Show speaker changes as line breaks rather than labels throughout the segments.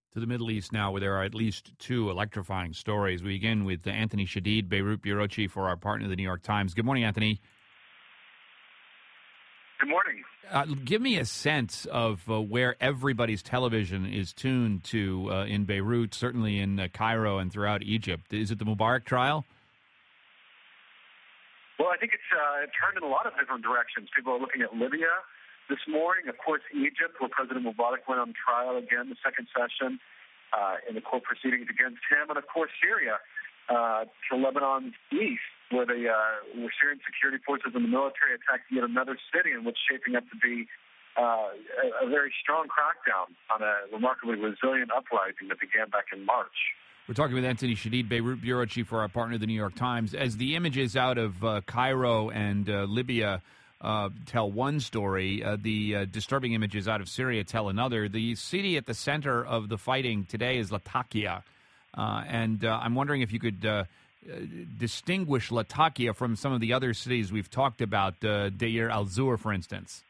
To the Middle East now, where there are at least two electrifying stories. We begin with Anthony Shadid, Beirut bureau chief for our partner, the New York Times. Good morning, Anthony.
Good morning.
Give me a sense of where everybody's television is tuned to in Beirut, certainly in Cairo and throughout Egypt. Is it the Mubarak trial?
Well, I think it's turned in a lot of different directions. People are looking at Libya this morning. Of course, Egypt, where President Mubarak went on trial again, the second session, in the court proceedings against him. And, of course, Syria, to Lebanon's east, where Syrian security forces and the military attacked yet another city, in which shaping up to be a very strong crackdown on a remarkably resilient uprising that began back in March.
We're talking with Anthony Shadid, Beirut bureau chief for our partner, the New York Times. As the images out of Cairo and Libya tell one story, the disturbing images out of Syria tell another. The city at the center of the fighting today is Latakia. And I'm wondering if you could distinguish Latakia from some of the other cities we've talked about, Deir al-Zur, for instance.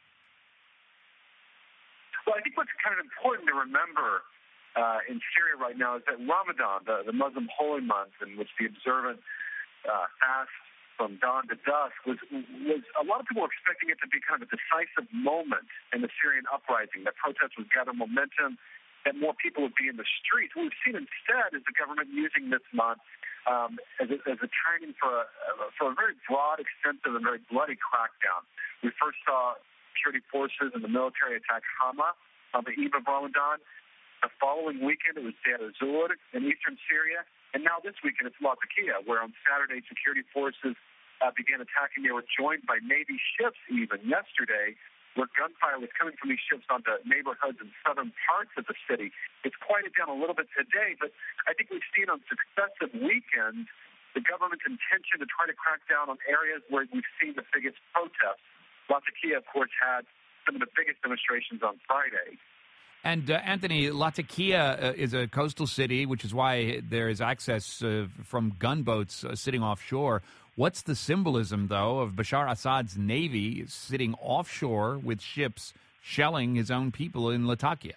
Well, I think what's kind of important to remember in Syria right now is that Ramadan, the Muslim holy month in which the observant fast from dawn to dusk, was a lot of people were expecting it to be kind of a decisive moment in the Syrian uprising, that protests would gather momentum, that more people would be in the streets. What we've seen instead is the government using this month as a timing for a very broad, extensive, and very bloody crackdown. We first saw security forces and the military attack Hama on the eve of Ramadan. The following weekend, it was Deir al-Zur in eastern Syria. And now this weekend, it's Latakia, where on Saturday, security forces began attacking. They were joined by Navy ships even yesterday, where gunfire was coming from these ships onto neighborhoods in southern parts of the city. It's quieted down a little bit today, but I think we've seen on successive weekends the government's intention to try to crack down on areas where we've seen the biggest protests. Latakia, of course, had some of the biggest demonstrations on Friday.
And, Anthony, Latakia is a coastal city, which is why there is access from gunboats sitting offshore. What's the symbolism, though, of Bashar Assad's navy sitting offshore with ships shelling his own people in Latakia?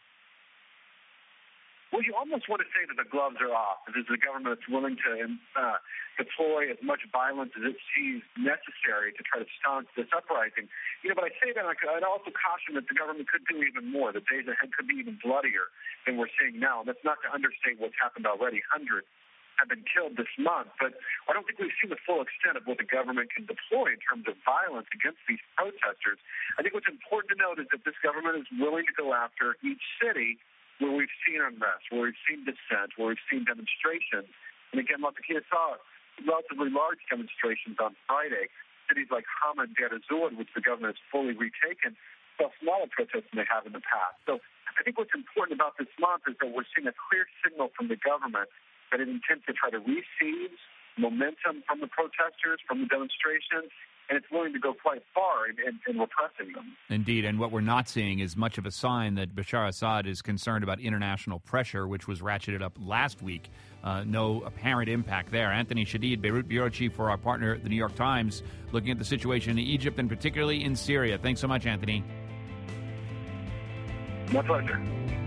Well, you almost want to say that the gloves are off. This is a government that's willing to deploy as much violence as it sees necessary to try to staunch this uprising. But I say that I'd also caution that the government could do even more. The days ahead could be even bloodier than we're seeing now. That's not to understate what's happened already. Hundreds have been killed this month, but I don't think we've seen the full extent of what the government can deploy in terms of violence against these protesters. I think what's important to note is that this government is willing to go after each city where we've seen unrest, where we've seen dissent, where we've seen demonstrations. And again, Latakia saw relatively large demonstrations on Friday. Cities like Hama and Deir al-Zur, which the government has fully retaken, saw smaller protests than they have in the past. So I think what's important about this month is that we're seeing a clear signal from the government that it intends to try to re-seize momentum from the protesters, from the demonstrations, and it's willing to go quite far in repressing them.
Indeed, and what we're not seeing is much of a sign that Bashar Assad is concerned about international pressure, which was ratcheted up last week. No apparent impact there. Anthony Shadid, Beirut bureau chief for our partner, the New York Times, looking at the situation in Egypt and particularly in Syria. Thanks so much, Anthony.
My pleasure.